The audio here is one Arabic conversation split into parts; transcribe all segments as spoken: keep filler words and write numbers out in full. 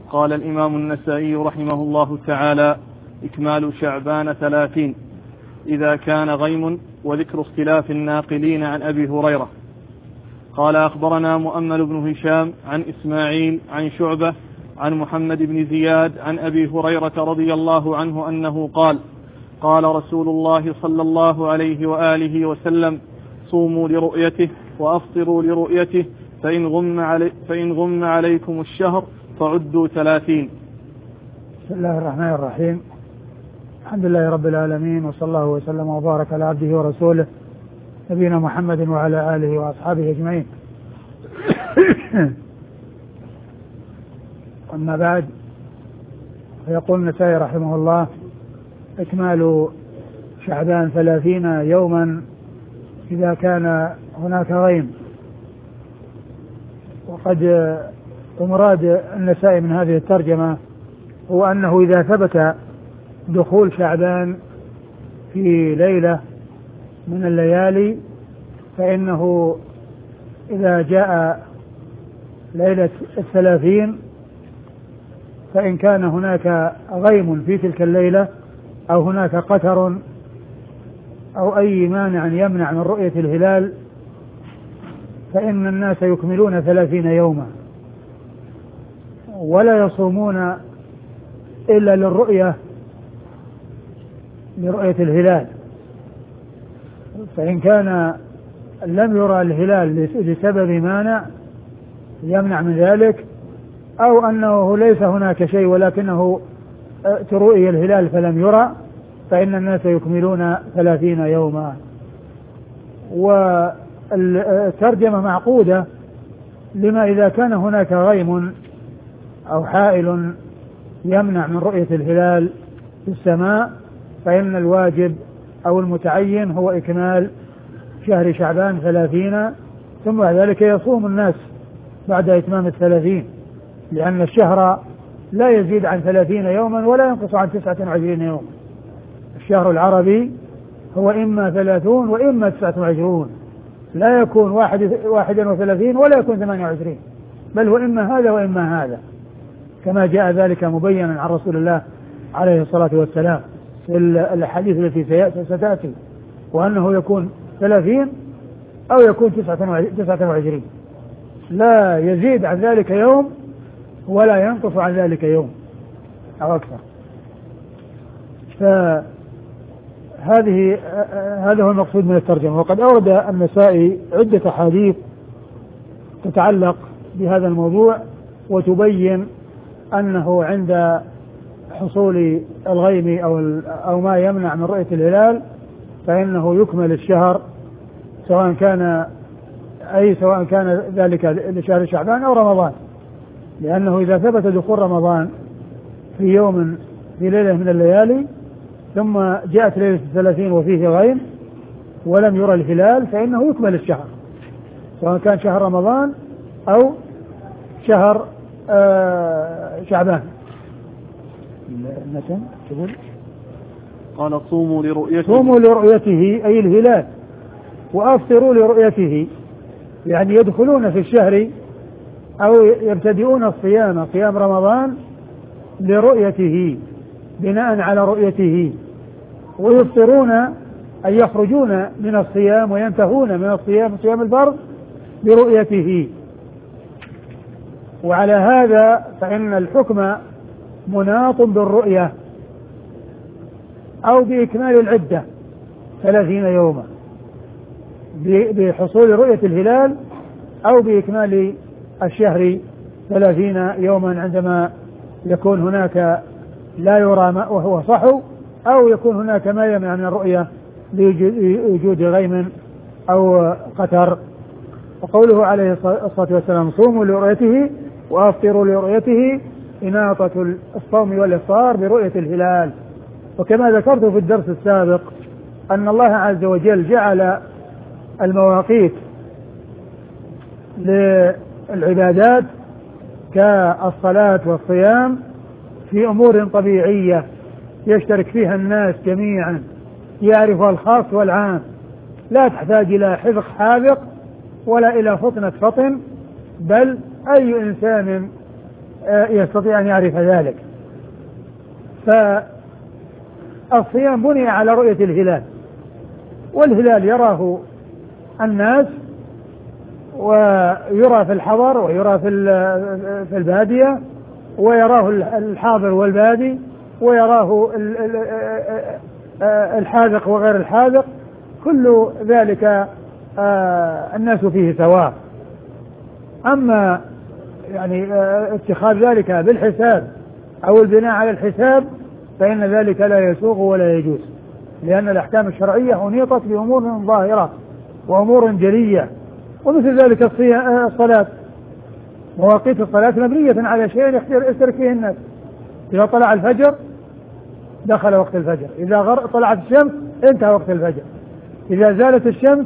قال الإمام النسائي رحمه الله تعالى: إكمال شعبان ثلاثين إذا كان غيم. وذكر اختلاف الناقلين عن أبي هريرة. قال: أخبرنا مؤمل بن هشام عن إسماعيل عن شعبة عن محمد بن زياد عن أبي هريرة رضي الله عنه أنه قال: قال رسول الله صلى الله عليه وآله وسلم: صوموا لرؤيته وأفطروا لرؤيته، فإن غم, علي فإن غم عليكم الشهر فعدوا ثلاثين. بسم الله الرحمن الرحيم. الحمد لله رب العالمين، وصلى الله وسلم وبارك على عبده ورسوله نبينا محمد وعلى آله وأصحابه أجمعين. أما بعد، فيقول النسائي رحمه الله: إكمال شعبان ثلاثين يوما إذا كان هناك غيم. وقد ومراد النسائي من هذه الترجمة هو أنه إذا ثبت دخول شعبان في ليلة من الليالي، فإنه إذا جاء ليلة الثلاثين فإن كان هناك غيم في تلك الليلة أو هناك قتر أو أي مانع يمنع من رؤية الهلال، فإن الناس يكملون ثلاثين يوما ولا يصومون إلا للرؤية لرؤية الهلال. فإن كان لم يرى الهلال لسبب مانع يمنع من ذلك، أو أنه ليس هناك شيء ولكنه ترؤي الهلال فلم يرى، فإن الناس يكملون ثلاثين يوما. والترجمة معقودة لما إذا كان هناك غيم أو حائل يمنع من رؤية الهلال في السماء، فإن الواجب أو المتعين هو إكمال شهر شعبان ثلاثين، ثم بعد ذلك يصوم الناس بعد إتمام الثلاثين، لأن الشهر لا يزيد عن ثلاثين يوما ولا ينقص عن تسعة وعشرين يوما. الشهر العربي هو إما ثلاثون وإما تسعة وعشرون، لا يكون واحد واحدا وثلاثين ولا يكون ثمانية وعشرين، بل هو إما هذا وإما هذا، كما جاء ذلك مبينا عن رسول الله عليه الصلاة والسلام في الحديث التي ستأتي، وأنه يكون ثلاثين أو يكون تسعة وعشرين، لا يزيد عن ذلك يوم ولا ينقص عن ذلك يوم أو أكثر. فهذه هذا هو المقصود من الترجمة. وقد أورد النسائي عدة حديث تتعلق بهذا الموضوع وتبين أنه عند حصول الغيم أو أو ما يمنع من رؤية الهلال فإنه يكمل الشهر، سواء كان أي سواء كان ذلك لشهر شعبان أو رمضان، لأنه إذا ثبت دخول رمضان في يوم في ليلة من الليالي ثم جاءت ليلة الثلاثين وفيه غيم ولم يرى الهلال فإنه يكمل الشهر، سواء كان شهر رمضان أو شهر آه شعبان. المتن تقول: قال: صوموا لرؤيته صوموا لرؤيته أي الهلال، وأفطروا لرؤيته، يعني يدخلون في الشهر أو يبتدئون الصيام صيام رمضان لرؤيته بناء على رؤيته، ويفطرون أي يخرجون من الصيام وينتهون من الصيام صيام الفرض برؤيته. وعلى هذا فإن الحكم مناط بالرؤية أو بإكمال العدة ثلاثين يوما، بحصول رؤية الهلال أو بإكمال الشهر ثلاثين يوما عندما يكون هناك لا يرى ما وهو صحو، أو يكون هناك ما يمنع من الرؤية لوجود غيم أو قتر. وقوله عليه الصلاة والسلام: صوموا لرؤيته وأفطروا لرؤيته، إناطة الصوم والإفطار برؤية الهلال. وكما ذكرت في الدرس السابق أن الله عز وجل جعل المواقيت للعبادات كالصلاة والصيام في أمور طبيعية يشترك فيها الناس جميعا، يعرفها الخاص والعام، لا تحتاج إلى حذق حاذق ولا إلى فطنة فطن، بل أي إنسان يستطيع أن يعرف ذلك. فالصيام بني على رؤية الهلال، والهلال يراه الناس ويرى في الحضر ويرى في في البادية، ويراه الحاضر والبادي، ويراه الحاذق وغير الحاذق، كل ذلك الناس فيه سواء. أما يعني اتخاذ ذلك بالحساب أو البناء على الحساب فإن ذلك لا يسوغ ولا يجوز، لأن الأحكام الشرعية أنيطت بأمور ظاهرة وأمور جلية. ومثل ذلك الصلاة، مواقيت الصلاة مبنية على شيء يشترك فيه الناس. إذا طلع الفجر دخل وقت الفجر، إذا طلعت الشمس انتهى وقت الفجر، إذا زالت الشمس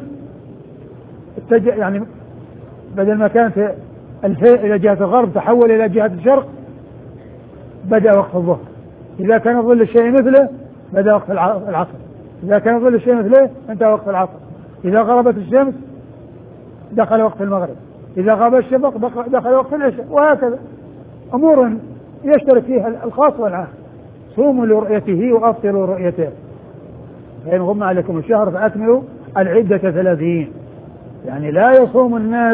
يعني بدل ما كانت الفيء إلى جهة الغرب تحول إلى جهة الشرق بدأ وقت الظهر، إذا كان ظل الشيء مثله بدأ وقت العصر، إذا كان ظل الشيء مثله انتهى وقت العصر، إذا غربت الشمس دخل وقت المغرب، إذا غاب الشفق دخل وقت العشاء، وهكذا أمور يشترك فيها الخاص والعام. صوموا لرؤيته وأفطروا لرؤيته، فإن غم عليكم الشهر فأكملوا العدة ثلاثين. يعني لا يصوم الناس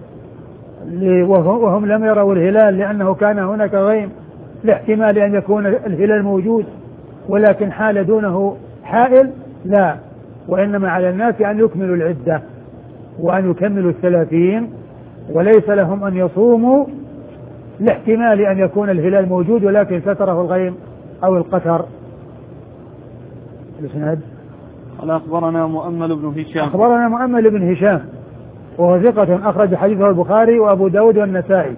وهم لم يروا الهلال لأنه كان هناك غيم لاحتمال أن يكون الهلال موجود ولكن حال دونه حائل، لا، وإنما على الناس أن يكملوا العدة وأن يكملوا الثلاثين، وليس لهم أن يصوموا لاحتمال أن يكون الهلال موجود ولكن ستره الغيم أو القتر. الإسناد قال أخبرنا مؤمل بن هشام أخبرنا مؤمل بن هشام وهو ثقة أخرج حديثه البخاري وأبو داود والنسائي.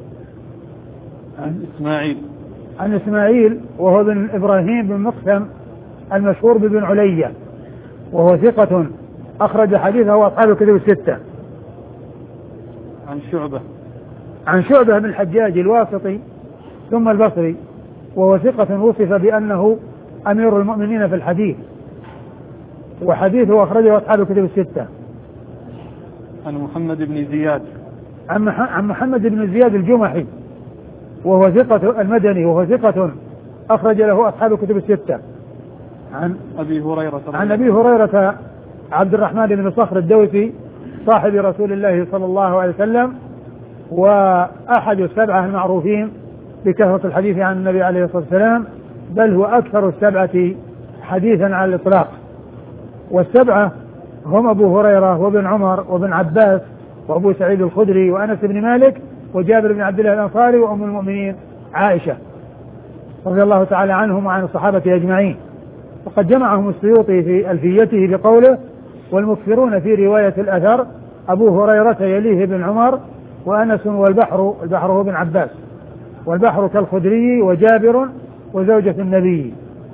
عن إسماعيل عن إسماعيل وهو بن إبراهيم بن مقسم المشهور بن علية، وهو ثقة أخرج حديثه أصحاب الكتب الستة. عن شعبة عن شعبة بن الحجاج الواسطي ثم البصري، وهو ثقة وصف بأنه أمير المؤمنين في الحديث، وحديثه أخرجه أصحاب الكتب الستة. عن محمد بن زياد عن محمد بن زياد الجمحي وهو ثقة المدني، وهو ثقة أخرج له أصحاب الكتب الستة. عن أبي هريرة عن أبي هريرة عبد الرحمن بن صخر الدوسي صاحب رسول الله صلى الله عليه وسلم، وأحد السبعة المعروفين بكثرة الحديث عن النبي عليه الصلاة والسلام، بل هو أكثر السبعة حديثا على الإطلاق. والسبعة هم أبو هريرة وابن عمر وابن عباس وأبو سعيد الخدري وأنس بن مالك وجابر بن عبد الله الأنصاري وأم المؤمنين عائشة رضي الله تعالى عنهم وعن الصحابة أجمعين. وقد جمعهم السيوطي في ألفيته بقوله: والمكثرون في رواية الأثر أبو هريرة يليه ابن عمر وأنس والبحر، البحر هو ابن عباس، والبحر كالخدري وجابر وزوجة النبي.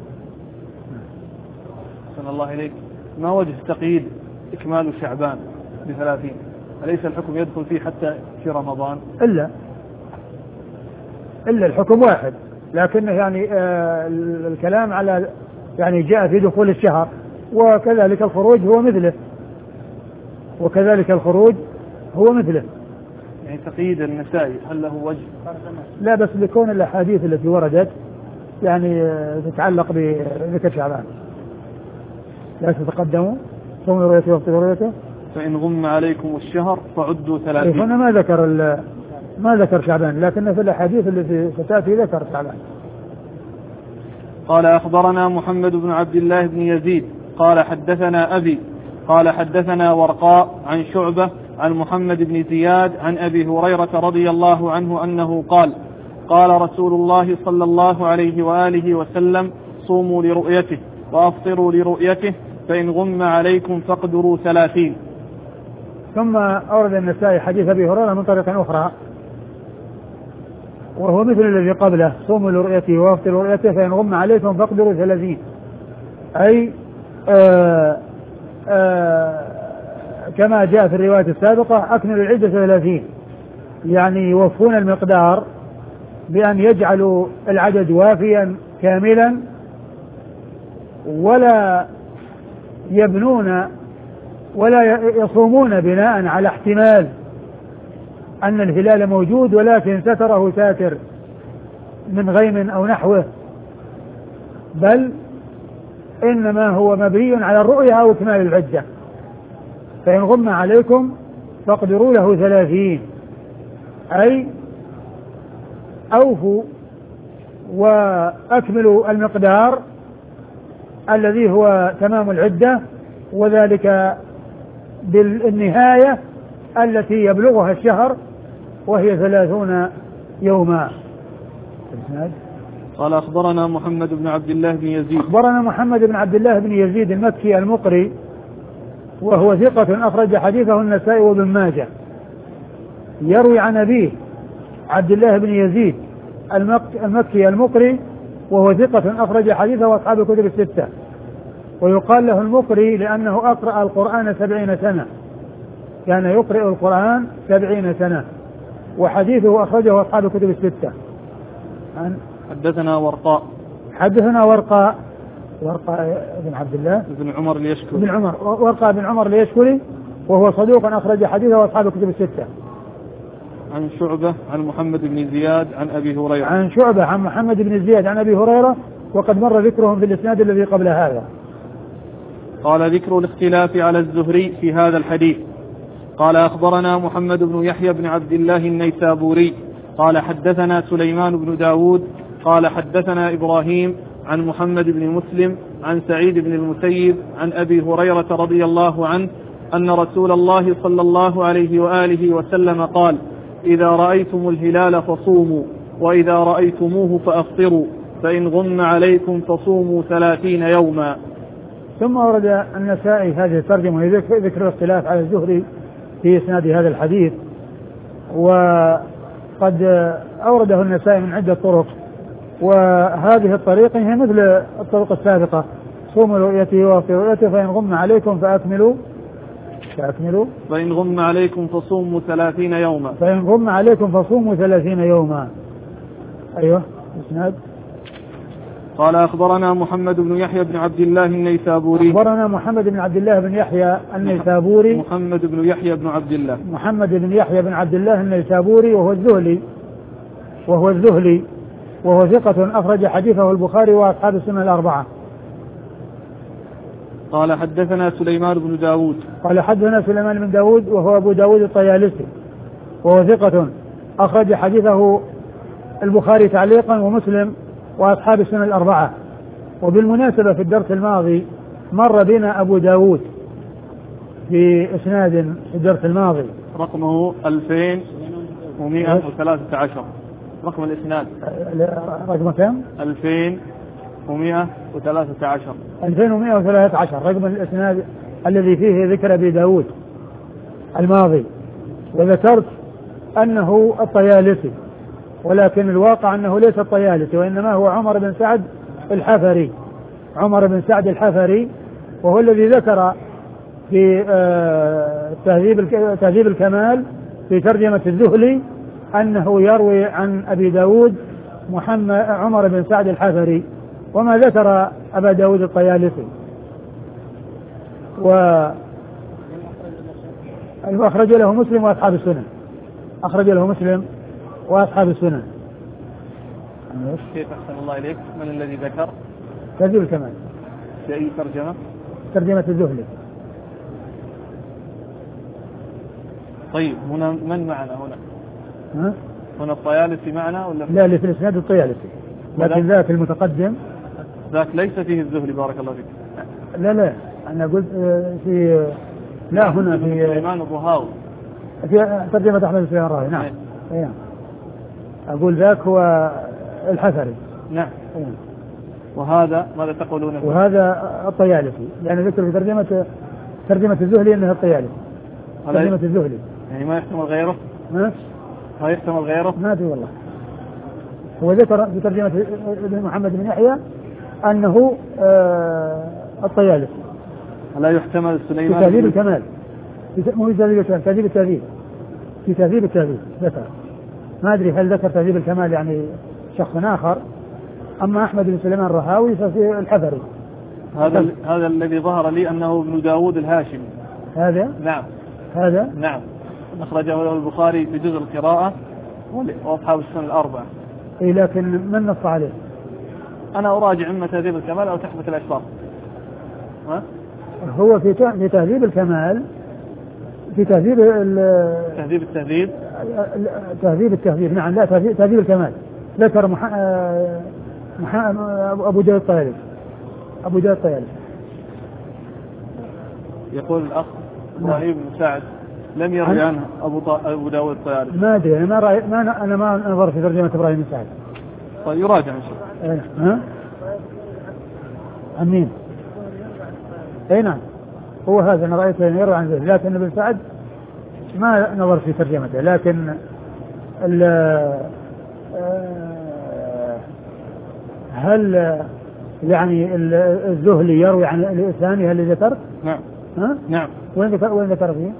صلى الله إليك. ما وجه تقييد إكمال شعبان بثلاثين؟ أليس الحكم يدخل فيه حتى في رمضان؟ إلا إلا الحكم واحد، لكنه يعني آه الكلام على يعني جاء في دخول الشهر، وكذلك الخروج هو مثله، وكذلك الخروج هو مثله. يعني تقييد النسائي هل له وجه؟ لا، بس لكون الأحاديث التي وردت يعني آه تتعلق بذكر شعبان. لا تتقدموا صوم رؤيته وافطروا رؤيته فإن غم عليكم الشهر فعدوا ثلاثين. هنا ما ذكر ما ذكر شعبان، لكن في الأحاديث التي ستأتي ذكر شعبان. قال أخبرنا محمد بن عبد الله بن يزيد قال حدثنا أبي قال حدثنا ورقاء عن شعبة عن محمد بن زياد عن أبي هريرة رضي الله عنه أنه قال: قال رسول الله صلى الله عليه وآله وسلم: صوموا لرؤيته وأفطروا لرؤيته، فإن غم عليكم فاقدروا ثلاثين. ثم أورد النسائي حديث أبي هريرة من طريق أخرى وهو مثل الذي قبله: صوموا لرؤيته وافطروا لرؤيته، فإن غم عليكم فاقدروا ثلاثين، أي آآ آآ كما جاء في الرواية السابقة: أكملوا العدة ثلاثين، يعني يوفون المقدار بأن يجعلوا العدد وافيا كاملا، ولا يبنون ولا يصومون بناء على احتمال أن الهلال موجود ولكن ستره ساتر من غيم أو نحوه، بل إنما هو مبني على الرؤية أو إكمال العدة. فإن غم عليكم فاقدروا له ثلاثين، أي أوفوا وأكملوا المقدار الذي هو تمام العدة، وذلك بالنهاية التي يبلغها الشهر وهي ثلاثون يوما. قال أخبرنا محمد بن عبد الله بن يزيد. أخبرنا محمد بن عبد الله بن يزيد المكي المقري، وهو ثقة أخرج حديثه النسائي وابن ماجه. يروي عن أبيه عبد الله بن يزيد المكي المقري، وهو ثقة أخرج حديثه وأصحاب الكتب الستة. ويقال له المقري لأنه أقرأ القرآن سبعين سنة، كان يقرأ القرآن سبعين سنة، وحديثه أخرجه أصحاب الكتب الستة. عن حدثنا ورقاء. حدثنا ورقاء ورقاء بن عبد الله بن عمر اليشكري. بن عمر ورقاء بن عمر اليشكري، وهو صدوق أخرج حديثه وأصحاب الكتب الستة. عن شعبة عن محمد بن زياد عن أبي هريرة. عن شعبة عن محمد بن زياد عن أبي هريرة، وقد مر ذكرهم في الإسناد الذي قبل هذا. قال ذكر الاختلاف على الزهري في هذا الحديث. قال أخبرنا محمد بن يحيى بن عبد الله النيسابوري قال حدثنا سليمان بن داود قال حدثنا إبراهيم عن محمد بن مسلم عن سعيد بن المسيب عن أبي هريرة رضي الله عنه أن رسول الله صلى الله عليه وآله وسلم قال: إذا رأيتم الهلال فصوموا، وإذا رأيتموه فأفطروا، فإن غم عليكم فصوموا ثلاثين يوما. ثم ورد النسائي هذه الترجمة ذكر الاختلاف على الزهري في إسناد هذا الحديث، وقد أورده النسائي من عدة طرق، وهذه الطريقة هي مثل الطرق السابقة: صوموا رؤيته وافطروا رؤيته، فإن غم عليكم فأكملوا فأكملوا فإن غم عليكم فصوموا ثلاثين يوما فإن غم عليكم فصوموا ثلاثين يوما. أيوه إسناد. قال أخبرنا محمد بن يحيى بن عبد الله النيسابوري. أخبرنا محمد بن عبد الله بن يحيى النيسابوري. محمد بن يحيى بن عبد الله محمد بن يحيى بن عبد الله النيسابوري، وهو الذهلي وهو الذهلي وهو ثقة أخرج حديثه البخاري وأصحاب السنة الأربعة. قال حدثنا سليمان بن داود. قال حدثنا سليمان بن داود وهو أبو داود الطيالسي، وهو ثقة أخرج حديثه البخاري تعليقا ومسلم وأصحاب السنة الأربعة. وبالمناسبة في الدرس الماضي مر بنا أبو داود في إسناد في الدرس الماضي رقمه ألفين ومئة وثلاثة عشر. رقم الإسناد رقم كم؟ ألفين ومئة وثلاثة عشر. ألفين ومئة وثلاثة عشر رقم الإسناد الذي فيه ذكر أبي داود الماضي. وذكرت أنه الطيالسي، ولكن الواقع أنه ليس الطيالسي، وإنما هو عمر بن سعد الحفري. عمر بن سعد الحفري، وهو الذي ذكر في تهذيب تهذيب الكمال في ترجمة الذهلي أنه يروي عن أبي داود محمد عمر بن سعد الحفري، وما ذكر أبا داود الطيالسي. وأخرج له مسلم وأصحاب السنن. أخرج له مسلم وأصحاب السنن. كيف أحسن الله إليك؟ من الذي ذكر؟ تهذيب الكمال. في أي ترجمة؟ ترجمة الذهلي. طيب هنا من معنا هنا؟ ها؟ هنا الطيالسي معنا ولا؟ لا، اللي في الإسناد الطيالسي، لكن ذاك المتقدم ذاك ليس فيه الذهلي بارك الله فيك. لا لا أنا قلت في لا هنا في سليمان الرهاوي في ترجمة أحمد بن الراهي. نعم. أيه. أقول ذاك هو الحفري. نعم. أيه. وهذا ماذا تقولون فيه؟ وهذا الطيالسي، يعني ذكر في ترجمة ترجمة الذهلي أنه الطيالسي. ترجمة الذهلي يعني ما يحتمل غيره؟ ما ما يحتمل غيره؟ ما أدري والله. هو ذكر في ترجمة ابن محمد بن يحيى أنه آه الطيالسي. لا يحتمل سليمان في تهذيب الكمال، مو في تهذيب الكمال، تهذيب التهذيب في تهذيب التهذيب ذكر. ما أدري هل ذكر تهذيب الكمال يعني شخص آخر، أما أحمد بن سليمان الرهاوي ففي الحفري. هذا هذا الذي ظهر لي أنه ابن داود الهاشمي. هذا؟ نعم. هذا؟ نعم. أخرجه البخاري في جزء القراءة وأصحاب السنة الأربعة. إيه لكن من نص عليه؟ أنا أراجع إما تهذيب الكمال أو تحفة الأشراف. ها؟ هو في في تهذيب الكمال، في تهذيب تهذيب التهذيب تهذيب التهذيب نعم لا تهذيب, تهذيب الكمال ذكر مح... مح... أبو داود الطيالسي أبو داود الطيالسي يقول الأخ إبراهيم بن سعد لم يروي عنه أبو ط... أبو داود الطيالسي. ما أدري أنا ما رأي... ما أنا ما نظر في ترجمة إبراهيم بن سعد. طيب يراجع إن شاء الله. ها؟ أمين. أي نعم هو هذا أنا رأيته يروي عن ذلك، لكن ابن سعد ما نظر في ترجمته. لكن ال هل يعني الزهلي يروي عن الثاني اللي ذكرت؟ نعم. ها؟ نعم. وين ذكر وين ذكر فيه؟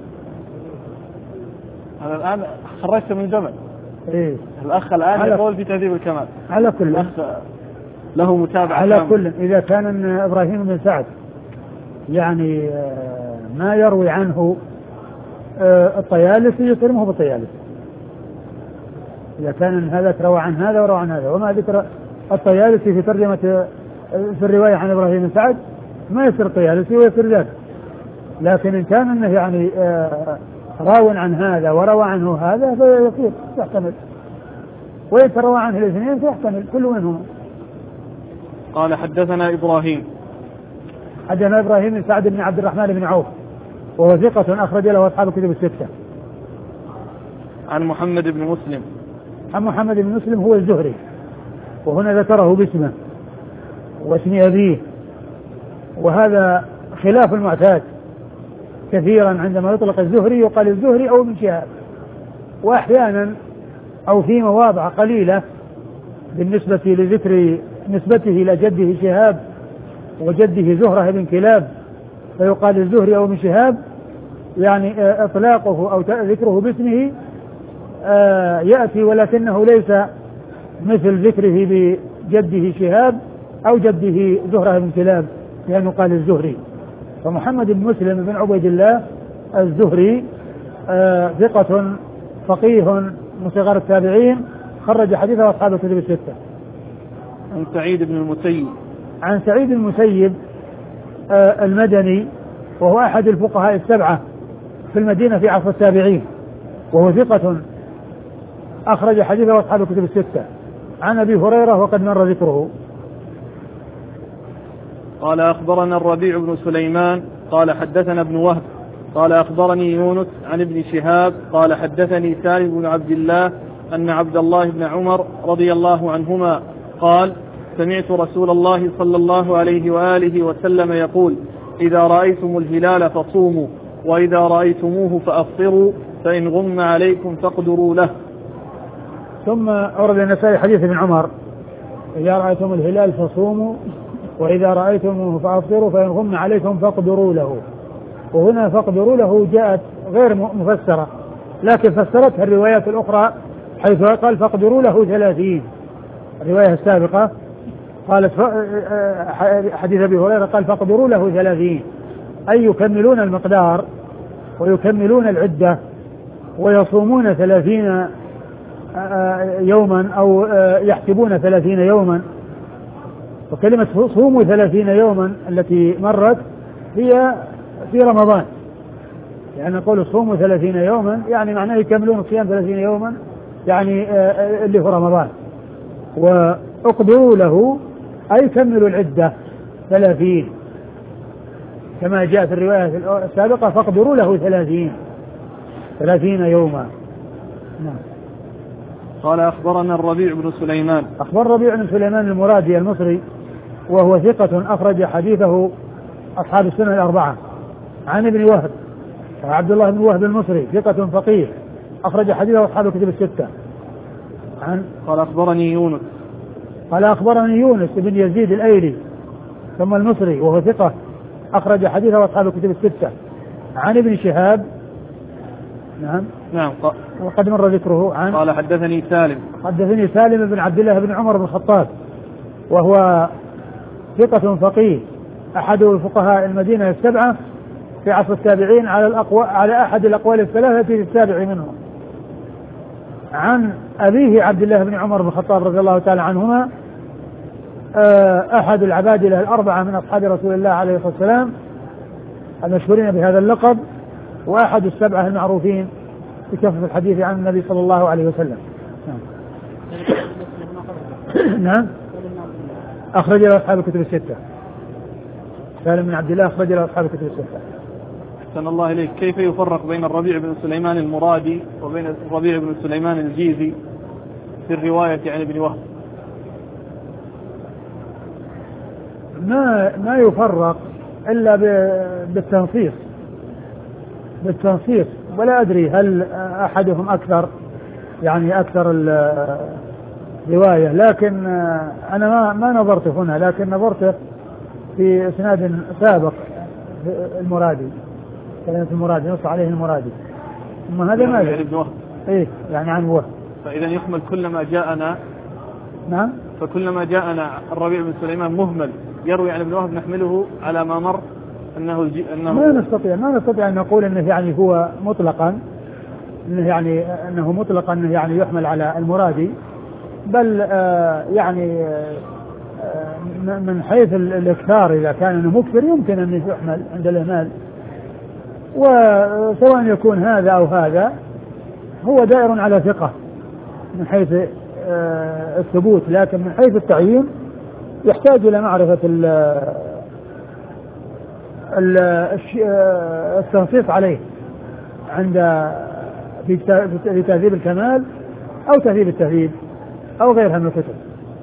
أنا الآن خرجته من زمن. إيه. الأخ الآن يقول في تهذيب الكمال. على كل الأخ له متابعة. على كامل. كل إذا كان إبراهيم بن سعد يعني ما يروي عنه الطيالسي يكرمه بالطيالسي. إذا كان هذا روى عن هذا وروى عن هذا، وما ذكر الطيالسي في ترجمة في الرواية عن إبراهيم بن سعد ما يصير الطيالسي ويصير ذاك. لكن إن كان إنه يعني راو عن هذا وروى عنه هذا فيصير يحتمل، وإن روى عنه الاثنين فيحتمل كل منهم. قال حدثنا إبراهيم حدثنا إبراهيم بن سعد بن عبد الرحمن بن عوف وهو ثقة أخرج له أصحاب الكتب الستة. عن محمد بن مسلم عن محمد بن مسلم هو الزهري، وهنا ذكره باسمه واسم أبيه، وهذا خلاف المعتاد. كثيرا عندما يطلق الزهري يقال الزهري أو ابن شهاب، وأحيانا أو في مواضع قليلة بالنسبة لذكر نسبته إلى جده شهاب وجده زهرة بن كلاب فيقال الزهري أو ابن شهاب، يعني إطلاقه أو ذكره باسمه يأتي، ولكنه ليس مثل ذكره بجده شهاب أو جده زهرة بن كلاب لأنه قال الزهري. فمحمد بن مسلم بن عبيد الله الزهري ثقة فقيه من صغار التابعين، خرج حديثه أصحاب الكتب الستة. عن سعيد بن المسيب عن سعيد المسيب المدني وهو أحد الفقهاء السبعة في المدينة في عصر التابعين، وهو ثقة أخرج حديثه أصحاب الكتب الستة. عن أبي هريرة وقد مر ذكره. قال أخبرنا الربيع بن سليمان قال حدثنا ابن وهب قال أخبرني يونس عن ابن شهاب قال حدثني سالم بن عبد الله أن عبد الله بن عمر رضي الله عنهما قال سمعت رسول الله صلى الله عليه وآله وسلم يقول إذا رأيتم الهلال فصوموا وإذا رأيتموه فأفطروا فإن غم عليكم فاقدروا له. ثم أورد النسائي حديث ابن عمر إذا رأيتم الهلال فصوموا وإذا رأيتموه فأفطروا فإن غم عليكم فاقدروا له. وهنا فاقدروا له جاءت غير مفسرة، لكن فسرتها الروايات الأخرى حيث قال فاقدروا له ثلاثين. الرواية السابقة قالت حديث أبي هريرة قال فاقدروا له ثلاثين، أي يكملون المقدار ويكملون العدة ويصومون ثلاثين يوما أو يحسبون ثلاثين يوما. وكلمة صوموا ثلاثين يوما التي مرت هي في رمضان، يعني نقول صوموا ثلاثين يوما يعني معناه يكملون الصيام ثلاثين يوما يعني اللي في رمضان. وأقدروا له أي كملوا العدة ثلاثين كما جاء في الرواية السابقة فاقدروا له ثلاثين ثلاثين يوما. نعم. قال أخبرنا الربيع بن سليمان أخبر ربيع بن سليمان المرادي المصري وهو ثقة أخرج حديثه أصحاب السنة الأربعة. عن ابن وهب عبد الله بن وهب المصري ثقة فقيه أخرج حديثه أصحاب الكتب الستة. عن قال أخبرني يونس قال أخبرني يونس بن يزيد الأيلي ثم المصري وهو ثقة أخرج حديثه أصحاب الكتب الستة. عن ابن شهاب نعم نعم وقد مر ذكره. عن قال حدثني سالم حدثني سالم بن عبد الله بن عمر بن الخطاب وهو ثقة فقيه أحد الفقهاء المدينة السبعة في عصر التابعين على الأقوى على أحد الأقوال الثلاثة في السابع منهم. عن أبيه عبد الله بن عمر بن الخطاب رضي الله تعالى عنهما أحد العبادلة الأربعة من أصحاب رسول الله عليه الصلاة والسلام المشهورين بهذا اللقب، وأحد السبعة المعروفين بكثرة الحديث عن النبي صلى الله عليه وسلم. نعم. أخرج له أصحاب الكتب الستة. سالم بن عبد الله أخرج له أصحاب الكتب الستة. أحسن الله إليك. كيف يفرق بين الربيع بن سليمان المرادي وبين الربيع بن سليمان الجيزي في الرواية عن ابن وهب؟ ما ما يفرق إلا بالتنصيص بالتنصيص ولا أدري هل أحدهم أكثر يعني أكثر الرواية، لكن أنا ما ما نظرت هنا، لكن نظرت في إسناد سابق المرادي، كلمة المرادي نص عليه المرادي، ثم هذا ما يعني ابن وهب. إيه يعني عن وهب. فإذا يحمل كلما جاءنا. نعم. فكلما جاءنا الربيع بن سليمان مهمل يروي عن ابن وهب نحمله على ما مر أنه الجي... أنه ما نستطيع ما نستطيع أن نقول أنه يعني هو مطلقا أنه يعني أنه مطلقا أنه يعني يحمل على المرادي، بل آه يعني آه من حيث الإكثار إذا كان أنه مكثر يمكن أن يحمل عند الإهمال، وسواء يكون هذا أو هذا هو دائر على ثقة من حيث آه الثبوت، لكن من حيث التعيين يحتاج إلى معرفة التنصيص عليه عند في تهذيب الكمال أو تهذيب التهذيب أو غيرها من الكتب.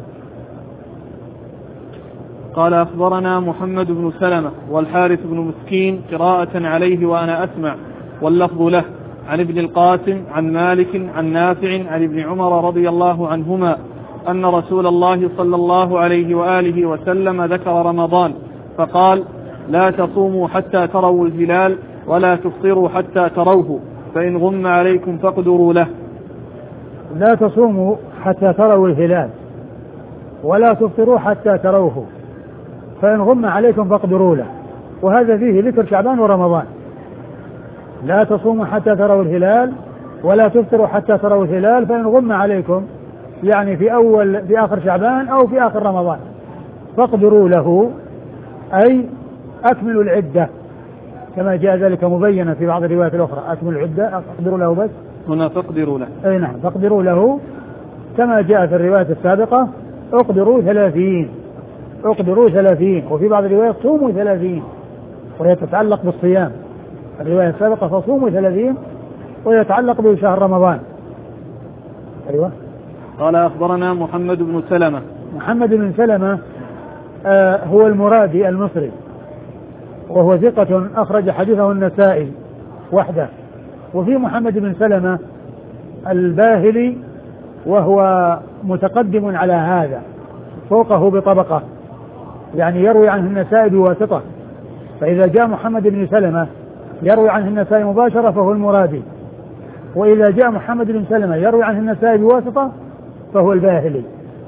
قال أخبرنا محمد بن سلمة والحارث بن مسكين قراءة عليه وأنا أسمع واللفظ له عن ابن القاسم عن مالك عن نافع عن ابن عمر رضي الله عنهما أن رسول الله صلى الله عليه وآله وسلم ذكر رمضان فقال: لا تصوموا حتى تروا الهلال ولا تفطروا حتى تروه فإن غم عليكم فاقدروا له. لا تصوموا حتى تروا الهلال ولا تفطروا حتى تروه فإن غم عليكم فاقدروا له، وهذا فيه ذكر شعبان ورمضان. لا تصوموا حتى تروا الهلال ولا تفطروا حتى تروا الهلال فإن غم عليكم، يعني في أول في آخر شعبان أو في آخر رمضان، فاقدروا له أي أكملوا العدة كما جاء ذلك مبينا في بعض الروايات الأخرى. أكملوا العدة أقدروا له، بس هنا فاقدروا له. أي نعم فاقدروا له كما جاء في الروايات السابقة اقدروا ثلاثين اقدروا ثلاثين وفي بعض الروايات صوموا ثلاثين وهي تتعلق بالصيام. الرواية السابقة فصوموا ثلاثين ويتعلق بشهر رمضان. أيوة. قال أخبرنا محمد بن سلمة. محمد بن سلمة آه هو المرادي المصري، وهو ثقة أخرج حديثه النسائي وحده. وفي محمد بن سلمة الباهلي وهو متقدم على هذا فوقه بطبقة، يعني يروي عنه النسائي بواسطة، فإذا جاء محمد بن سلمة يروي عنه النسائي مباشرة فهو المرادي، وإذا جاء محمد بن سلمة يروي عنه النسائي بواسطة فهو الباهلي.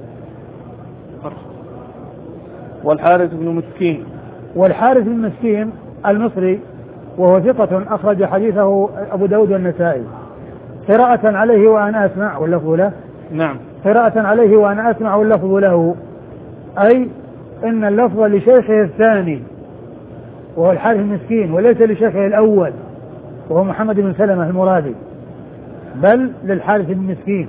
والحارث بن مسكين. والحارث بن مسكين المصري وهو ثقة أخرج حديثه أبو داود والنسائي. قراءة عليه وأنا أسمع واللفظ له. نعم. قراءة عليه وأنا أسمع واللفظ له، أي إن اللفظ لشيخه الثاني وهو الحارث المسكين وليس لشيخه الأول وهو محمد بن سلمة المرادي، بل للحارث المسكين.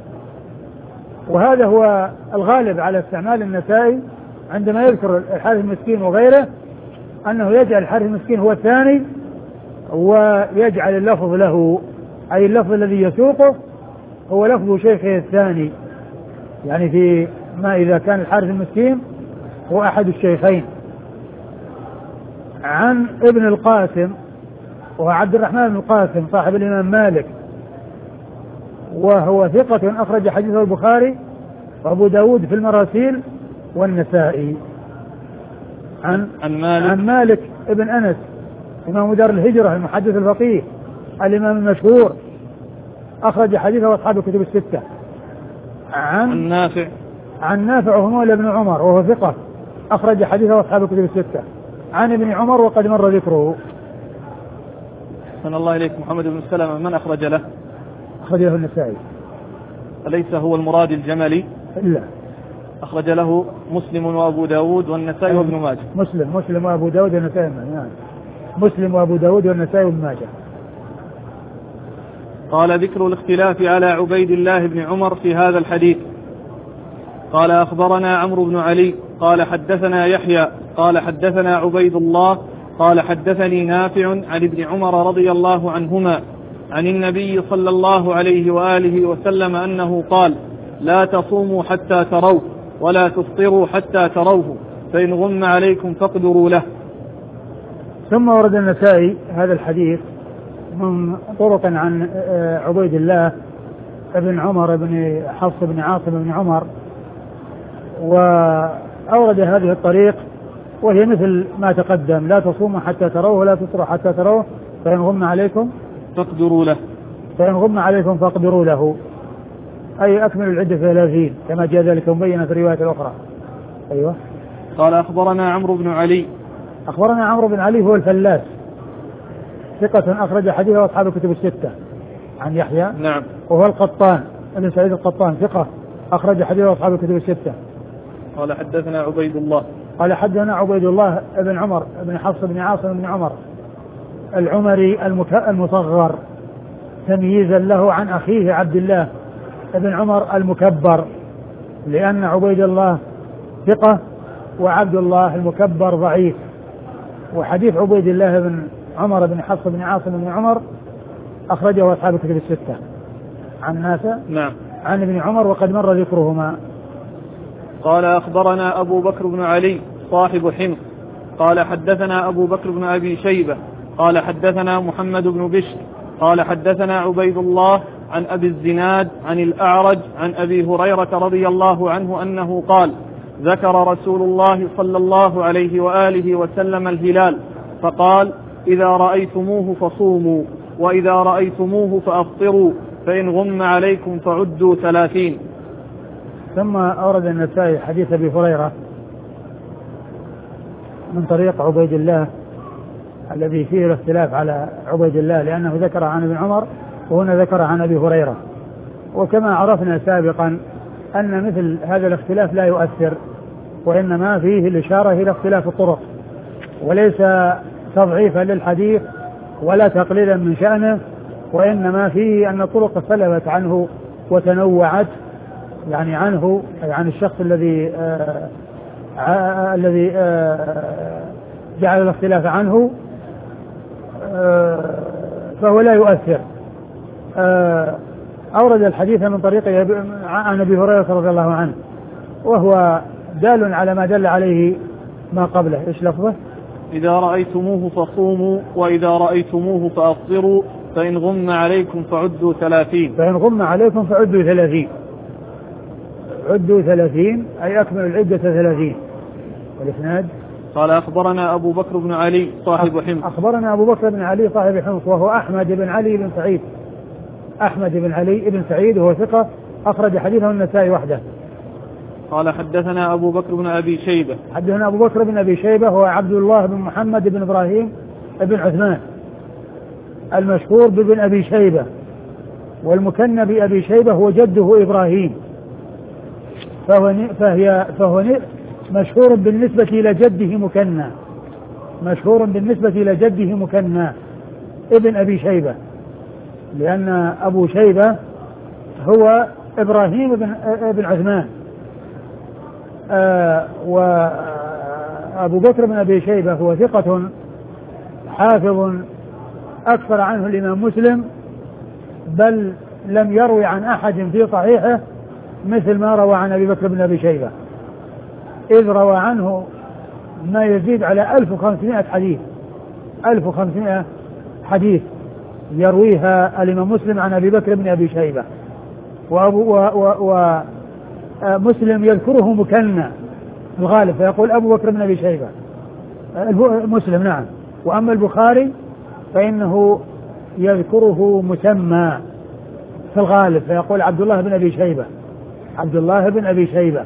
وهذا هو الغالب على استعمال النسائي عندما يذكر الحارث المسكين وغيره، أنه يجعل الحارث المسكين هو الثاني ويجعل اللفظ له، أي اللفظ الذي يسوقه هو لفظ شيخه الثاني، يعني في ما إذا كان الحارث المسكين هو أحد الشيخين. عن ابن القاسم وعبد الرحمن بن القاسم صاحب الإمام مالك، وهو ثقة أخرج حديثه البخاري وأبو داود في المراسيل والنسائي. عن, عن مالك. عن مالك ابن أنس إمام دار الهجرة المحدث الفقيه الإمام المشهور أخرج حديثه أصحاب الكتب الستة. عن, عن نافع. عن نافع وهو مولى ابن عمر وهو ثقة أخرج حديثه أصحاب الكتب الستة. عن ابن عمر وقد مر ذكره. صلى الله إليك. محمد بن سلمة من أخرج له؟ أخرج له النسائي. أليس هو المراد الجملي؟ لا. أخرج له مسلم وأبو داود والنسائي وابن ماجه. مسلم مسلم وأبو داود والنسائي نعم. مسلم وأبو داود والنسائي وابن ماجه. قال ذكر الاختلاف على عبيد الله بن عمر في هذا الحديث. قال أخبرنا عمرو بن علي قال حدثنا يحيى قال حدثنا عبيد الله قال حدثني نافع عن ابن عمر رضي الله عنهما عن النبي صلى الله عليه وآله وسلم أنه قال: لا تصوموا حتى تروه ولا تفطروا حتى تروه فإن غم عليكم فاقدروا له. ثم ورد النسائي هذا الحديث من طرق عن عبيد الله بن عمر بن حفص بن عاصم بن عمر، وأورد هذه الطريق وهي مثل ما تقدم: لا تصوموا حتى تروه ولا تفطروا حتى تروه فإن غم عليكم فاقدروا له فإن غم عليكم فاقدروا له، أي أكملوا العدة ثلاثين كما جاء ذلك مبينا في الرواية الأخرى. أيوة. قال أخبرنا عمرو بن علي أخبرنا عمرو بن علي هو الفلاس ثقة أخرج حديثه أصحاب الكتب الستة عن يحيى. نعم. وهو القطان ابن سعيد القطان ثقة أخرج حديثه أصحاب الكتب الستة. قال حدثنا عبيد الله قال حدثنا عبيد الله بن عمر بن حفص بن عاصم بن عمر العمري المصغر تمييزا له عن أخيه عبد الله بن عمر المكبر، لأن عبيد الله ثقة وعبد الله المكبر ضعيف. وحديث عبيد الله بن عمر بن حفص بن عاصم بن عمر أخرجه أصحاب الكتب الستة عن نافع. نعم. عن ابن عمر وقد مر ذكرهما. قال أخبرنا أبو بكر بن علي صاحب حمص قال حدثنا أبو بكر بن أبي شيبة قال حدثنا محمد بن بشر قال حدثنا عبيد الله عن أبي الزناد عن الأعرج عن أبي هريرة رضي الله عنه أنه قال: ذكر رسول الله صلى الله عليه وآله وسلم الهلال فقال: إذا رأيتموه فصوموا وإذا رأيتموه فأفطروا فإن غم عليكم فعدوا ثلاثين. ثم أورد النسائي حديث أبي هريرة من طريق عبيد الله الذي فيه الاختلاف على عبيد الله، لأنه ذكر عن ابن عمر وهنا ذكر عن أبي هريرة. وكما عرفنا سابقا أن مثل هذا الاختلاف لا يؤثر، وإنما فيه الإشارة إلى اختلاف الطرق، وليس تضعيفا للحديث ولا تقليلا من شأنه، وإنما فيه أن الطرق اختلفت عنه وتنوعت، يعني عنه أي عن الشخص الذي آه آه الذي آه جعل الاختلاف عنه، آه فهو لا يؤثر. آه أورد الحديث من طريق عن أبي هريرة رضي الله عنه، وهو دال على ما دل عليه ما قبله. إيش لفظه؟ إذا رأيتموه فصوموا وإذا رأيتموه فأفطروا فإن غم عليكم فعدوا ثلاثين. فإن غم عليكم فعدوا ثلاثين. عدوا ثلاثين أي أكمل العدة ثلاثين. والإسناد قال أخبرنا أبو بكر بن علي صاحب حمص. أخبرنا أبو بكر بن علي صاحب حمص وهو أحمد بن علي بن سعيد. أحمد بن علي بن سعيد وهو ثقة أخرج حديثه النسائي وحده. قال حدثنا أبو بكر بن أبي شيبة. حدثنا أبو بكر بن أبي شيبة هو عبد الله بن محمد بن إبراهيم بن عثمان المشهور بابن أبي شيبة، والمكنى بأبي شيبة هو جده إبراهيم، فهو فهي فهو مشهور بالنسبة إلى جده مكنى، مشهور بالنسبة إلى جده مكنى ابن أبي شيبة، لأن أبو شيبة هو إبراهيم بن ابن عثمان. آه وأبو بكر بن أبي شيبة هو ثقة حافظ أكثر عنه الإمام مسلم، بل لم يروي عن أحد في صحيحه مثل ما روى عن أبي بكر بن أبي شيبة، إذ روى عنه ما يزيد على ألف وخمسمائة حديث، ألف وخمسمائة حديث يرويها الإمام مسلم عن أبي بكر بن أبي شيبة، ومسلم يذكره مكنى الغالب فيقول أبو بكر بن أبي شيبة مسلم. نعم. وأما البخاري فإنه يذكره مسمى في الغالب فيقول عبد الله بن أبي شيبة، عبد الله بن أبي شيبة.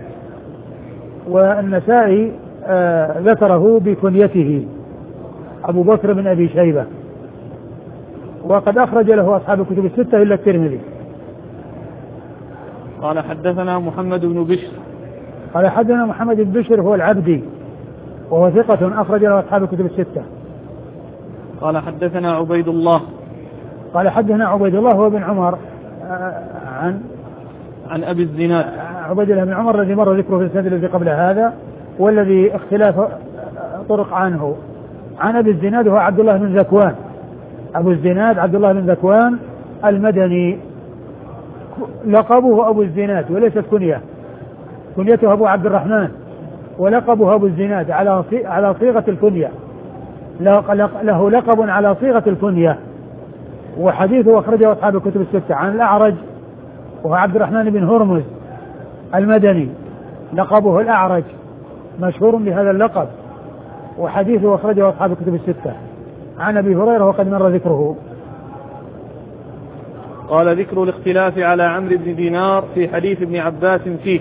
والنسائي آه ذكره بكنيته أبو بكر بن أبي شيبة، وقد أخرج له أصحاب الكتب الستة إلا الترمذي. قال حدثنا محمد بن بشر قال حدثنا محمد بن بشر هو العبدي وهو ثقة أخرج له أصحاب الكتب الستة. قال حدثنا عبيد الله قال حدثنا عبيد الله هو بن عمر عن عن أبي الزناد عبيد الله بن عمر الذي مر ذكره في السند الذي قبل هذا والذي اختلاف طرق عنه. عن أبي الزناد هو عبد الله بن ذكوان. أبو الزناد عبد الله بن ذكوان المدني لقبه أبو الزناد وليست كنية، كنيته أبو عبد الرحمن ولقبه أبو الزناد على على صيغة الكنية، له لقب على صيغة الكنية. وحديثه أخرجه أصحاب الكتب الستة. عن الأعرج وهو عبد الرحمن بن هرمز المدني لقبه الأعرج مشهور بهذا اللقب وحديثه أخرجه أصحاب الكتب الستة. عن أبي هريرة وقد مر ذكره. قال ذكر الاختلاف على عمرو بن دينار في حديث ابن عباس فيه.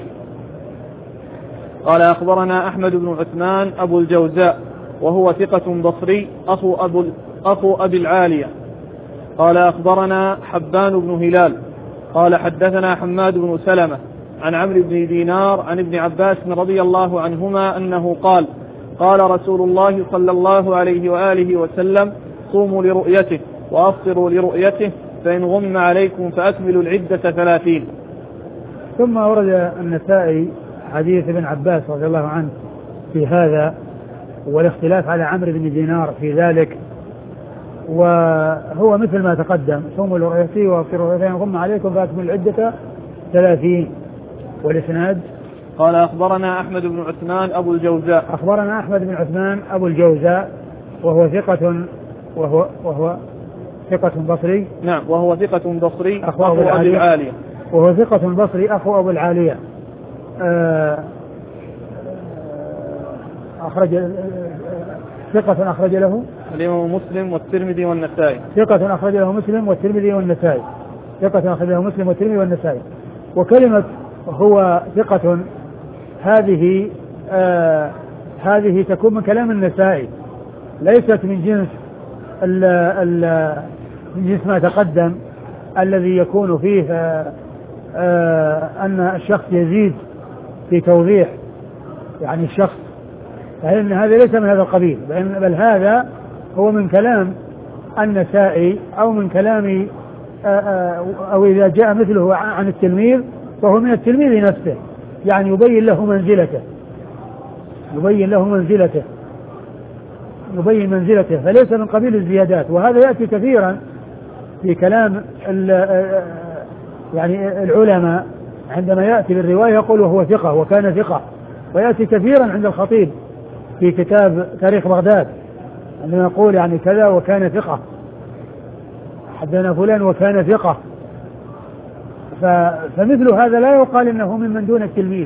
قال أخبرنا أحمد بن عثمان أبو الجوزاء وهو ثقة بصري أخو, أبو أخو أبي العالية. قال أخبرنا حبان بن هلال قال حدثنا حماد بن سلمة عن عمرو بن دينار عن ابن عباس رضي الله عنهما أنه قال قال رسول الله صلى الله عليه وآله وسلم صوموا لرؤيته وأفطروا لرؤيته فإن غم عليكم فأكملوا العدة ثلاثين. ثم ورد النسائي حديث ابن عباس رضي الله عنه في هذا والاختلاف على عمرو بن دينار في ذلك، وهو مثل ما تقدم صوموا لرؤيته وأفطروا لرؤيته فإن غم عليكم فأكملوا العدة ثلاثين. والإسناد قال أخبرنا أحمد بن عثمان أبو الجوزاء أخبرنا أحمد بن عثمان أبو الجوزاء وهو ثقة وهو وهو ثقة بصري. نعم وهو ثقة بصري أخو أبو العالية وهو ثقة بصري أخو أبو العالية. أخرج ثقة أخرج له الإمام مسلم والترمذي والنسائي. ثقة أخرج له مسلم والترمذي والنسائي. ثقة أخرج له مسلم والترمذي والنسائي. وكلمة هو ثقة هذه آه هذه تكون من كلام النسائي ليست من جنس ال ال من جنس ما تقدم الذي يكون فيه آه آه أن الشخص يزيد في توضيح يعني الشخص، فإن هذا ليس من هذا القبيل، بل هذا هو من كلام النسائي أو من كلام آه آه أو إذا جاء مثله عن التلميذ فهو من التلميذ نفسه، يعني يبين له منزلته يبين له منزلته يبين منزلته فليس من قبيل الزيادات. وهذا يأتي كثيرا في كلام يعني العلماء عندما يأتي بالرواية يقول وهو ثقة وكان ثقة، ويأتي كثيرا عند الخطيب في كتاب تاريخ بغداد عندما يقول يعني كذا وكان ثقة حدثنا فلان وكان ثقة، فمثل هذا لا يقال إنه ممن دون التلميذ.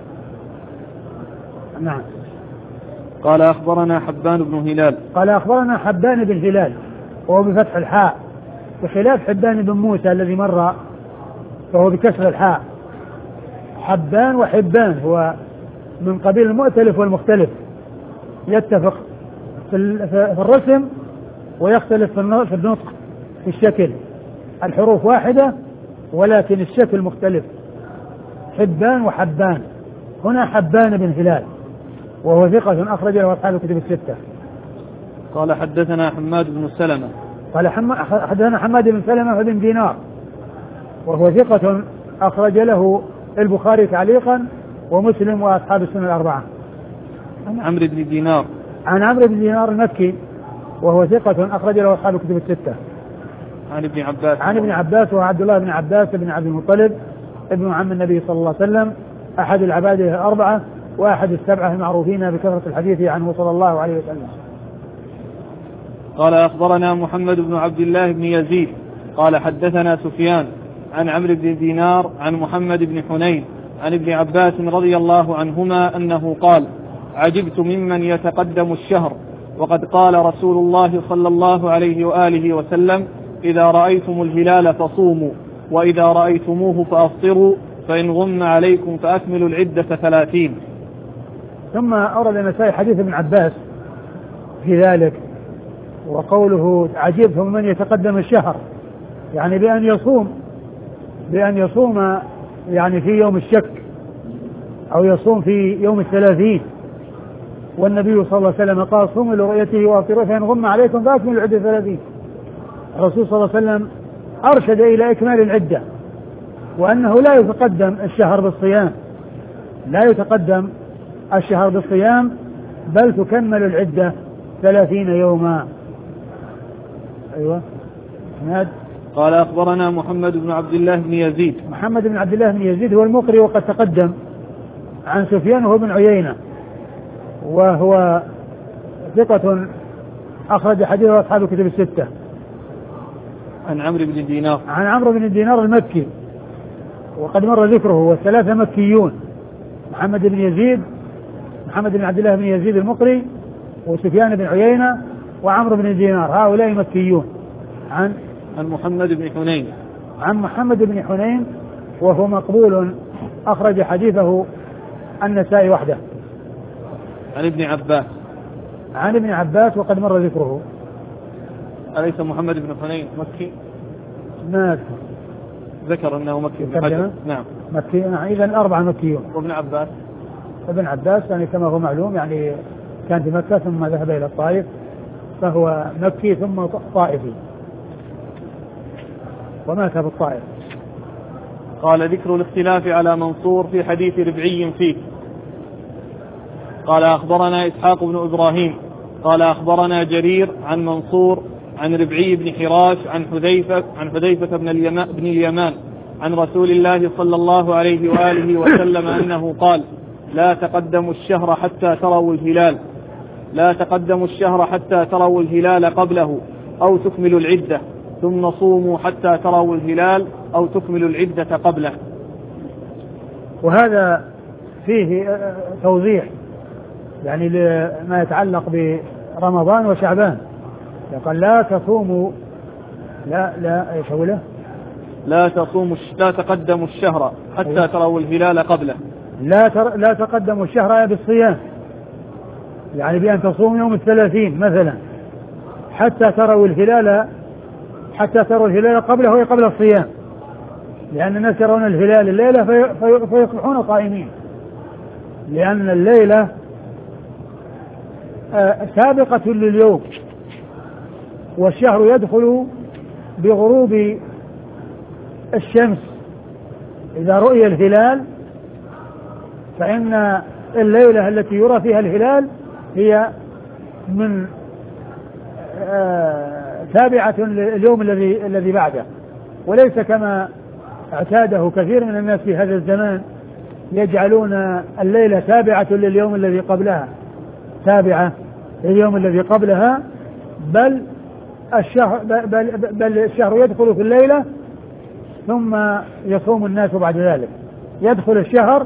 نعم. قال أخبرنا حبان بن هلال قال أخبرنا حبان بن هلال وهو بفتح الحاء بخلاف حبان بن موسى الذي مر فهو بكسر الحاء. حبان وحبان هو من قبيل المؤتلف والمختلف، يتفق في الرسم ويختلف في النطق في الشكل، الحروف واحدة ولكن الشكل مختلف. حبان وحبان. هنا حبان بن هلال وهو ثقة أخرج له أصحاب الكتب الستة. قال حدثنا حماد بن سلمة قال حدثنا حماد بن سلمة بن دينار وهو ثقة أخرج له البخاري تعليقا ومسلم وأصحاب السنة الأربعة. عن عمرو بن دينار عن عمرو بن دينار المكي وهو ثقة أخرج له أصحاب الكتب الستة. عن ابن عباس عن ابن عباس وعبد الله بن عباس بن عبد المطلب ابن عم النبي صلى الله عليه وسلم أحد العبادة الأربعة وأحد السبعة المعروفين بكثرة الحديث عنه صلى الله عليه وسلم. قال أخبرنا محمد بن عبد الله بن يزيد قال حدثنا سفيان عن عمرو بن دينار عن محمد بن حنين عن ابن عباس رضي الله عنهما أنه قال عجبت ممن يتقدم الشهر وقد قال رسول الله صلى الله عليه وآله وسلم إذا رأيتم الهلال فصوموا وإذا رأيتموه فأفطروا فإن غم عليكم فأكملوا العدة ثلاثين. ثم أورد النسائي حديث ابن عباس في ذلك وقوله عجبت من يتقدم الشهر يعني بأن يصوم بأن يصوم يعني في يوم الشك أو يصوم في يوم الثلاثين، والنبي صلى الله عليه وسلم قال صوموا لرؤيته وافطروا فإن غم عليكم فأكملوا العدة ثلاثين. الرسول صلى الله عليه وسلم أرشد إلى إكمال العدة، وأنه لا يتقدم الشهر بالصيام، لا يتقدم الشهر بالصيام بل تكمل العدة ثلاثين يوما. أيوة. ناد. قال أخبرنا محمد بن عبد الله بن يزيد. محمد بن عبد الله بن يزيد هو المقري وقد تقدم، عن سفيان وهو بن عيينة، وهو ثقة أخرج حديثه أصحاب الكتب الستة. عن عمرو بن دينار. عن عمرو بن دينار المكي وقد مر ذكره، والثلاثة مكيون، محمد بن يزيد، محمد بن عبد الله بن يزيد المقري، وسفيان بن عيينة، وعمرو بن دينار، هؤلاء مكيون. عن عن محمد بن حنين. عن محمد بن حنين وهو مقبول أخرج حديثه النسائي وحده. عن ابن عباس. عن ابن عباس وقد مر ذكره. أليس محمد بن حنين مكي؟ ما ذكر أنه مكي. نعم مكي. نعم إذن الأربعة مكيون. وابن عباس. ابن عباس يعني كما هو معلوم يعني كان في مكة ثم ذهب إلى الطائف، فهو مكي ثم طائفي، ومات في الطائف. قال ذكر الاختلاف على منصور في حديث ربعي فيه. قال أخبرنا إسحاق بن إبراهيم قال أخبرنا جرير عن منصور عن ربعي بن حراش عن حذيفة عن حذيفة بن اليمان, بن اليمان عن رسول الله صلى الله عليه وآله وسلم أنه قال لا تقدموا الشهر حتى تروا الهلال لا تقدموا الشهر حتى تروا الهلال قبله أو تكملوا العدة ثم صوموا حتى تروا الهلال أو تكملوا العدة قبله. وهذا فيه توضيح يعني لما يتعلق برمضان وشعبان. قال لا تصوموا لا لا ايش هو له؟ لا تصوموا لا تقدموا الشهر حتى تروا الهلال قبله. لا تر... لا تقدموا الشهر بالصيام، يعني بأن تصوم يوم الثلاثين مثلا حتى تروا الهلال حتى تروا الهلال قبله وقبل الصيام، لأن الناس يرون الهلال الليلة في... في... فيصبحون قائمين، لأن الليلة آه سابقة لليوم، والشهر يدخل بغروب الشمس. إذا رؤي الهلال فإن الليلة التي يرى فيها الهلال هي من آه تابعة لليوم الذي الذي بعده، وليس كما اعتاده كثير من الناس في هذا الزمان يجعلون الليلة تابعة لليوم الذي قبلها تابعة لليوم الذي قبلها بل الشهر بل, بل الشهر يدخل في الليلة ثم يصوم الناس بعد ذلك. يدخل الشهر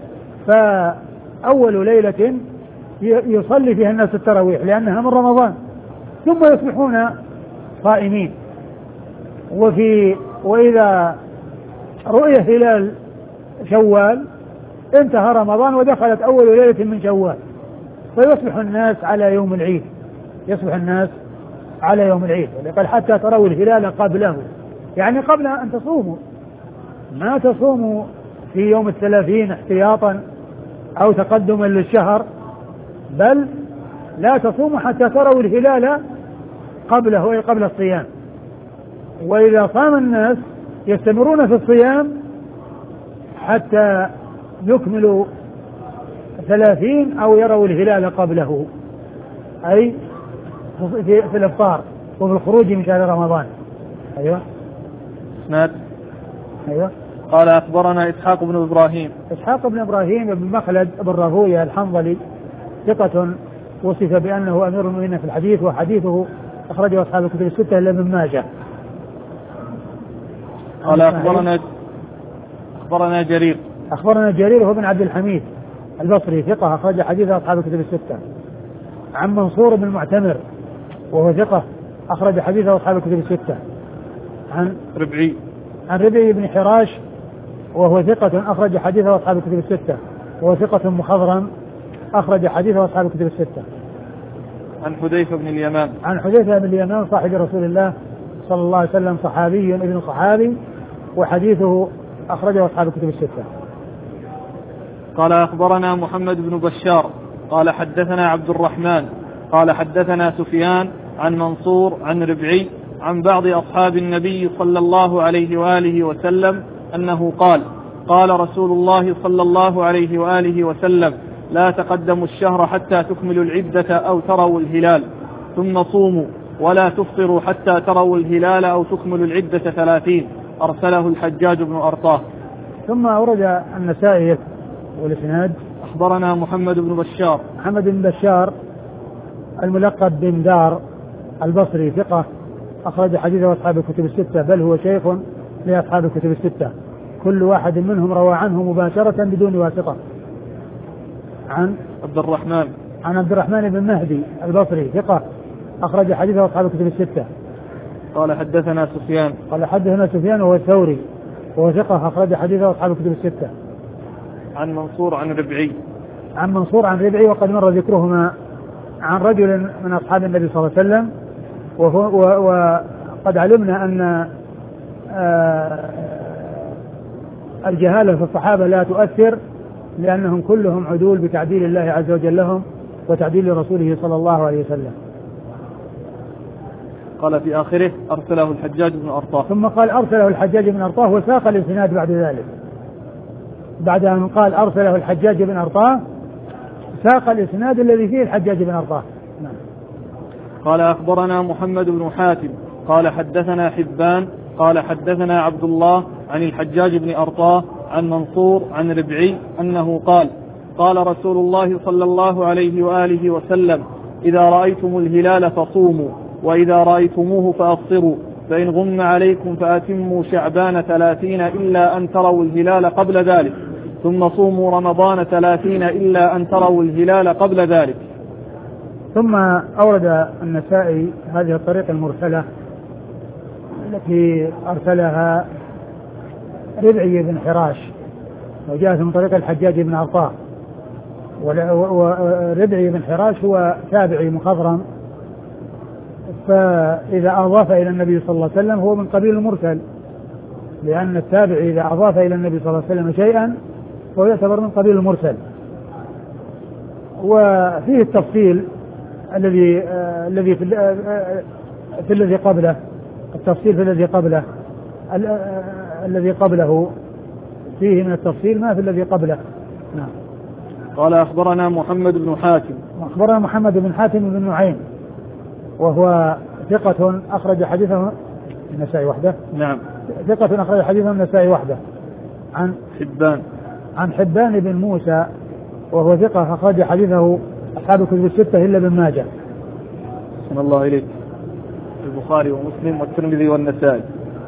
فأول ليلة يصلي فيها الناس التراويح لأنها من رمضان، ثم يصبحون صائمين. وفي وإذا رؤية هلال شوال انتهى رمضان ودخلت أول ليلة من شوال، فيصبح الناس على يوم العيد يصبح الناس على يوم العيد. قال حتى تروا الهلال قبله، يعني قبل أن تصوموا، ما تصوموا في يوم الثلاثين احتياطا أو تقدما للشهر، بل لا تصوموا حتى تروا الهلال قبله أي قبل الصيام. وإذا صام الناس يستمرون في الصيام حتى يكملوا ثلاثين أو يروا الهلال قبله، أي في, في الإفطار وفي الخروج من شهر رمضان. أيوة اسناد. أيوة. قال أخبرنا إسحاق بن إبراهيم. إسحاق بن إبراهيم بن مخلد بن راهويه الحنظلي ثقة وصف بأنه أمير المؤمنين في الحديث، وحديثه أخرجه أصحاب الكتب الستة إلا ابن ماجه. قال أخبرنا أخبرنا جرير. أخبرنا جرير هو بن عبد الحميد البصري ثقة أخرج حديثه أصحاب الكتب الستة. عن منصور بن المعتمر وهو ثقة أخرج حديثه أصحاب الكتب الستة. عن ربعي عن ربعي بن حراش وهو ثقة أخرج حديثه أصحاب الكتب الستة، وهو ثقة مخضرم أخرج حديثه أصحاب الكتب الستة. عن حذيفة بن اليمان. عن حذيفة بن اليمان صاحب رسول الله صلى الله عليه وسلم، صحابي ابن صحابي، وحديثه أخرجه أصحاب الكتب الستة. قال أخبرنا محمد بن بشار قال حدثنا عبد الرحمن قال حدثنا سفيان عن منصور عن ربعي عن بعض أصحاب النبي صلى الله عليه وآله وسلم أنه قال قال رسول الله صلى الله عليه وآله وسلم لا تقدموا الشهر حتى تكملوا العدة أو تروا الهلال ثم صوموا ولا تفطروا حتى تروا الهلال أو تكملوا العدة ثلاثين. أرسله الحجاج بن أرطاه. ثم أورد النسائي والإسناد أخبرنا محمد بن بشار محمد بن بشار الملقب بن دار البصري ثقة أخرج حديثه أصحاب الكتب الستة، بل هو شيخ لأصحاب الكتب الستة، كل واحد منهم روى عنه مباشرة بدون واسطة. عن عبد الرحمن عن عبد الرحمن بن مهدي البصري ثقة أخرج حديثه أصحاب الكتب الستة. قال حدثنا سفيان قال حدثنا سفيان وهو الثوري وهو ثقة أخرج حديثه أصحاب الكتب الستة. عن منصور عن ربعي عن منصور عن ربعي وقد مر ذكرهما، عن رجل من أصحاب النبي صلى الله عليه وسلم، وقد علمنا أن الجهالة في الصحابة لا تؤثر، لأنهم كلهم عدول بتعديل الله عز وجل لهم وتعديل رسوله صلى الله عليه وسلم. قال في آخره أرسله الحجاج بن أرطاه. ثم قال أرسله الحجاج بن أرطاه وساق الإسناد بعد ذلك، بعد أن قال أرسله الحجاج بن أرطاه ساق الإسناد الذي فيه الحجاج بن أرطاه. نعم. قال أخبرنا محمد بن حاتم قال حدثنا حبان قال حدثنا عبد الله عن الحجاج بن أرطاه عن منصور عن ربعي أنه قال قال رسول الله صلى الله عليه وآله وسلم إذا رأيتم الهلال فصوموا وإذا رأيتموه فأفطروا فإن غم عليكم فأتموا شعبان ثلاثين إلا أن تروا الهلال قبل ذلك ثم صوموا رمضان ثلاثين إلا أن تروا الهلال قبل ذلك. ثم أورد النسائي هذه الطريقة المرسلة التي أرسلها ربعي بن حراش وجاءت من طريق الحجاج بن أرطاه. وربعي بن حراش هو تابعي مخضرم، فإذا أضاف إلى النبي صلى الله عليه وسلم هو من قبيل المرسل، لأن التابعي إذا أضاف إلى النبي صلى الله عليه وسلم شيئا فهو يعتبر من قبيل المرسل. وفيه التفصيل الذي آه الذي في, آه في الذي قبله التفصيل في الذي قبله آه الذي قبله فيه من التفصيل ما في الذي قبله. نعم. قال أخبرنا محمد بن حاتم أخبرنا محمد بن حاتم بن نعيم وهو ثقة أخرج حديثه النسائي وحده. نعم. ثقة أخرج حديثه النسائي وحده. عن حبان عن حبان بن موسى وهو ثقة أخرج حديثه أصحاب الكتب الستة إلا ابن ماجه. صلى الله إليك. البخاري ومسلم والترمذي والنسائي.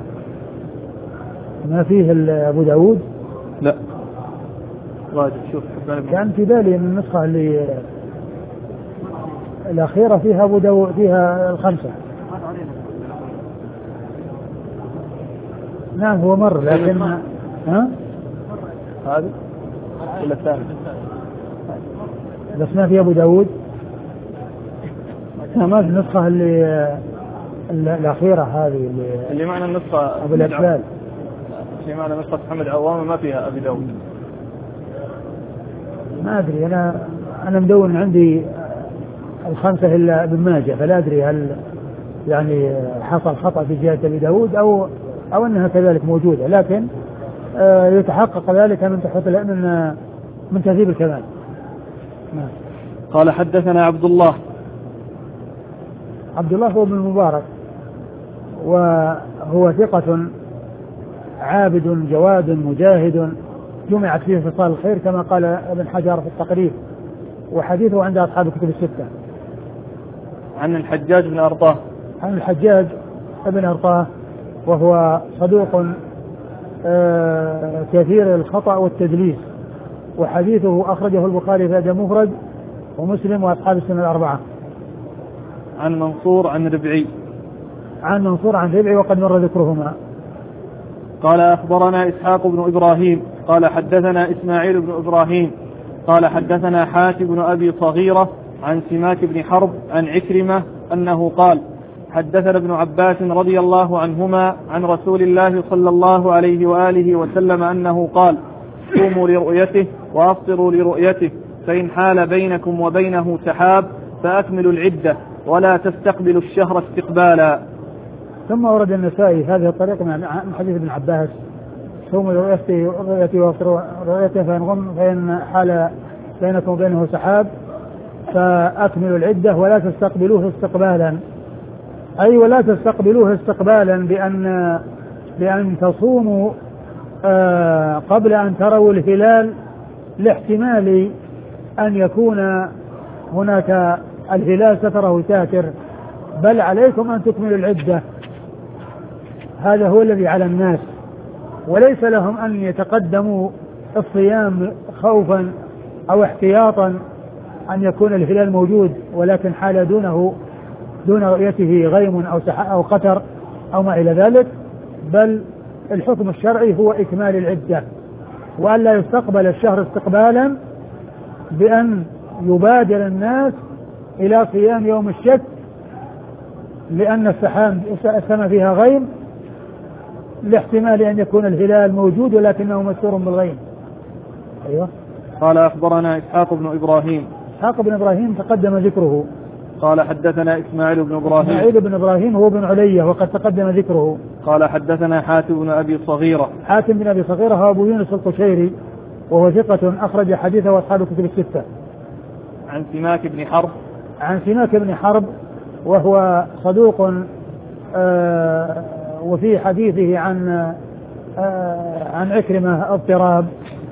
ما فيه أبو داود؟ لا. راجع شوف حبان بن كان في بالي من النسخة اللي الأخيرة فيها أبو داود فيها الخمسة. نعم هو مر لكن ها هذا ولا الثاني بس ما في أبو داود. ما في النسخة اللي الأخيرة هذه اللي, اللي معنى النسخة أبو الأشبال اللي معنى نسخة محمد عوامة ما فيها أبي داود. ما أدري أنا أنا مدون عندي الخمسة إلا ابن ماجه، فلا أدري هل يعني حصل خطأ في جهة أبي داود أو أو أنها كذلك موجودة، لكن آه يتحقق ذلك من تحت من من تهذيب الكمال. نعم. قال حدثنا عبد الله عبد الله هو ابن المبارك وهو ثقة عابد جواد مجاهد جمعت فيه خصال الخير كما قال ابن حجر في التقريب، وحديثه عند أصحاب الكتب الستة. عن الحجاج بن أرطاه عن الحجاج بن أرطاه وهو صدوق آه كثير الخطأ والتدليس، وحديثه أخرجه البخاري في أدب المفرد ومسلم وأصحاب السنة الأربعة. عن منصور عن ربعي عن منصور عن ربعي وقد مر ذكرهما. قال أخبرنا إسحاق بن إبراهيم قال حدثنا إسماعيل بن إبراهيم قال حدثنا حاتم بن أبي صغيرة عن سماك بن حرب عن عكرمة أنه قال حدثنا ابن عباس رضي الله عنهما عن رسول الله صلى الله عليه وآله وسلم أنه قال: صوموا لرؤيته وأفطروا لرؤيته، فإن حال بينكم وبينه سحاب فأكملوا العدة ولا تستقبلوا الشهر استقبالا. ثم ورد النسائي هذه الطريقة من حديث ابن عباس: صوموا لرؤيته وأفطروا لرؤيته، فإن غم فإن حال بينكم وبينه سحاب فأكملوا العدة ولا تستقبلوه استقبالا، أي ولا تستقبلوه استقبالا بأن بأن تصوموا آه قبل أن تروا الهلال لاحتمال أن يكون هناك الهلال ستره ساتر، بل عليكم أن تكملوا العدة. هذا هو الذي على الناس، وليس لهم أن يتقدموا الصيام خوفا أو احتياطا أن يكون الهلال موجود ولكن حال دونه دون رؤيته غيم أو أو قتر أو ما إلى ذلك، بل الحكم الشرعي هو إكمال العدة، وأن لا يستقبل الشهر استقبالا بأن يبادر الناس إلى صيام يوم الشك لأن السماء فيها غيم لاحتمال أن يكون الهلال موجود ولكنه مستور بالغيم. أيوة. قال: أخبرنا إسحاق بن إبراهيم. إسحاق بن إبراهيم تقدم ذكره. قال: حدثنا إسماعيل بن إبراهيم. إسماعيل بن إبراهيم هو بن علية وقد تقدم ذكره. قال: حدثنا حاتم بن أبي صغيرة. حاتم بن أبي صغيرة هو أبو يونس القشيري وهو ثقة أخرج حديثه وأصحاب الكتب الستة. عن سماك بن حرب. عن سماك بن حرب وهو صدوق آه وفي حديثه عن آه عن عكرمة اضطراب،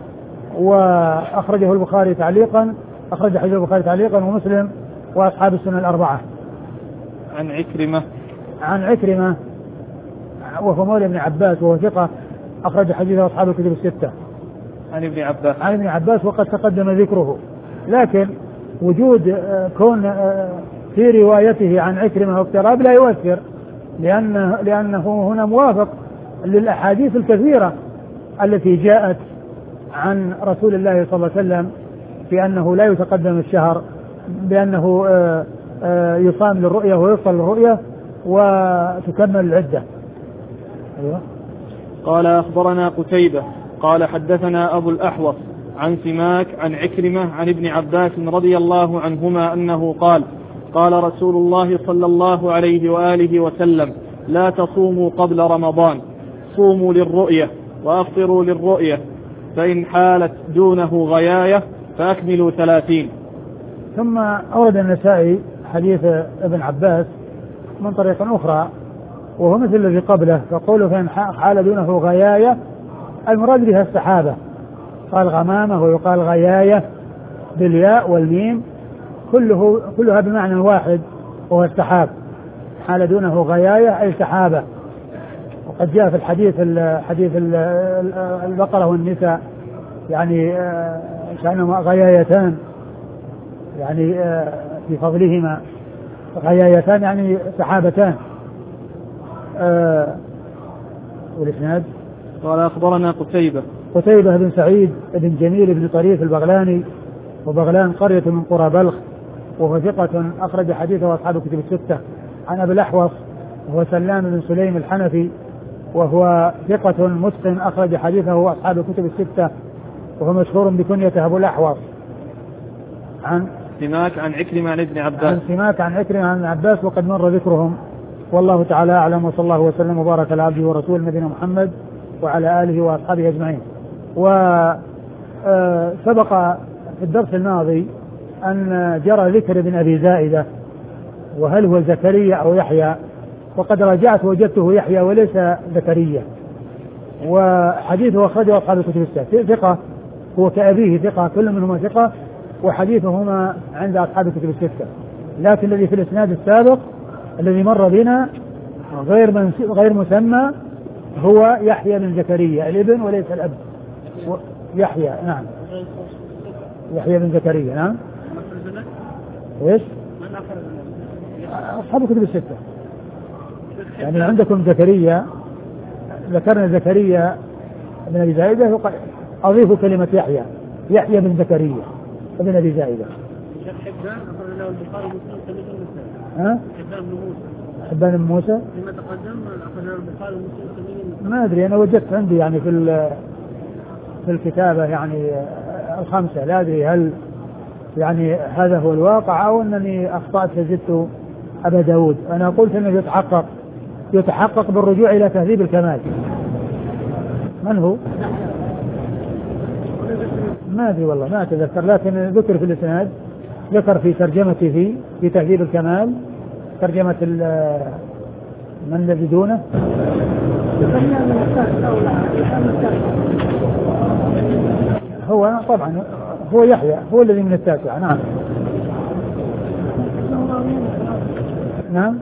وأخرجه البخاري تعليقا أخرج حديث البخاري تعليقا ومسلم وأصحاب السنة الأربعة. عن عكرمة عن عكرمة وهو مولى ابن عباس وهو ثقة أخرج حديثه أصحاب الكتب الستة. عن ابن عباس. عن ابن عباس وقد تقدم ذكره، لكن وجود كون في روايته عن عكرمة واضطراب لا يؤثر، لأنه, لأنه هنا موافق للأحاديث الكثيرة التي جاءت عن رسول الله صلى الله عليه وسلم في أنه لا يتقدم الشهر، بأنه يصام للرؤية ويفطر للرؤية وتكمل العدة. أيوة. قال: أخبرنا قتيبة قال: حدثنا أبو الأحوص عن سماك عن عكرمة عن ابن عباس رضي الله عنهما أنه قال: قال رسول الله صلى الله عليه وآله وسلم: لا تصوموا قبل رمضان، صوموا للرؤية وأفطروا للرؤية، فإن حالت دونه غياية فأكملوا ثلاثين. ثم أورد النسائي حديث ابن عباس من طريق أخرى وهو مثل الذي قبله، فقوله فإن حال دونه غياية المراد بها السحابة، قال غمامة ويقال غياية بالياء والميم، كله كلها بمعنى واحد وهو السحاب. حال دونه غياية أي سحابة. وقد جاء في الحديث حديث البقرة والنساء يعني كأنهما غيايتان، يعني في فضلهما غيايتان يعني سحابتان. والإسناد قال: أخبرنا قتيبة قتيبة بن سعيد بن جميل بن طريف البغلاني، وبغلان قرية من قرى بلخ، وهو ثقة أخرج حديثه أصحاب الكتب الستة. عن أبي الأحوص وهو سلام بن سليم الحنفي وهو ثقة متقن أخرج حديثه أصحاب الكتب الستة، وهو مشهور بكنيته أبو الأحوص. عن سماك عن عكرمة عن ابن عباس. عن سماك عن عكرمة عن ابن عباس وقد مر ذكرهم، والله تعالى أعلم، وصلى الله وسلم وبارك على عبده ورسوله نبينا محمد وعلى آله وأصحابه أجمعين. وسبق في الدرس الماضي أن جرى ذكر ابن أبي زائدة وهل هو زكريا أو يحيى، وقد رجعت وجدته يحيى وليس زكريا، وحديثه أخرجه أصحاب الكتب الستة. ثقة هو كأبيه ثقة، كل منهما ثقة، وحديثهما عند أصحاب الكتب الستة. لكن الذي في الإسناد السابق الذي مر بنا غير غير مسمى هو يحيى بن زكريا الابن وليس الأب. يحيى نعم يحيى بن زكريا نعم. ايش؟ أصحاب الكتب الستة. يعني عندكم زكريا، ذكرنا زكريا بن أبي زائدة، أضيف كلمة يحيى، يحيى بن زكريا بن أبي زائدة. ها؟ حبان بن موسى لما تقدم أخرجه البخاري ومسلم. ما أدري، أنا وجدت عندي يعني في في الكتابة يعني الخمسة، لا أدري هل يعني هذا هو الواقع أو أنني أخطأت فزدت أبا داود. أنا قلت أنه يتحقق يتحقق بالرجوع إلى تهذيب الكمال. من هو؟ ما أدري والله ما أتذكر، لكن ذكر في الإسناد، ذكر في ترجمتي في في تهذيب الكمال ترجمة من الذي دونه. هو طبعا هو يحيى هو الذي من التاسع. نعم نعم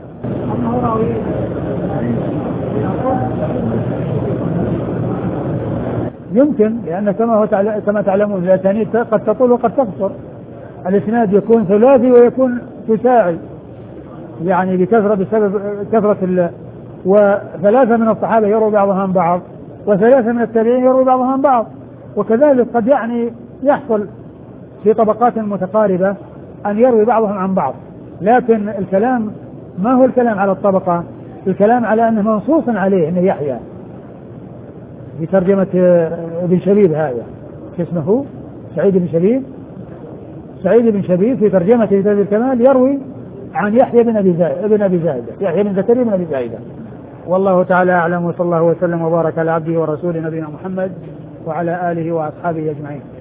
يمكن، لأن كما هو كما تعلمون الأسانيد قد تطول وقد تقصر. الإسناد يكون ثلاثي ويكون تساعي، يعني بكثرة بسبب كثرة ال... وثلاثة من الصحابة يروي بعضهم عن بعض، وثلاثة من التابعين يروي بعضهم عن بعض، وكذلك قد يعني يحصل في طبقات متقاربة أن يروي بعضهم عن بعض، لكن الكلام ما هو الكلام على الطبقة، الكلام على أنه منصوص عليه أنه يحيى. في ترجمة ابن شبيب هذا اسمه سعيد بن شبيب سعيد بن شبيب في ترجمة تهذيب الكمال يروي عن يحيى بن أبي زائدة ابن أبي زائدة يحيى بن زكريا بن أبي زائدة. والله تعالى أعلم، وصلى الله وسلم وبارك على عبده ورسوله نبينا محمد وعلى آله وأصحابه أجمعين.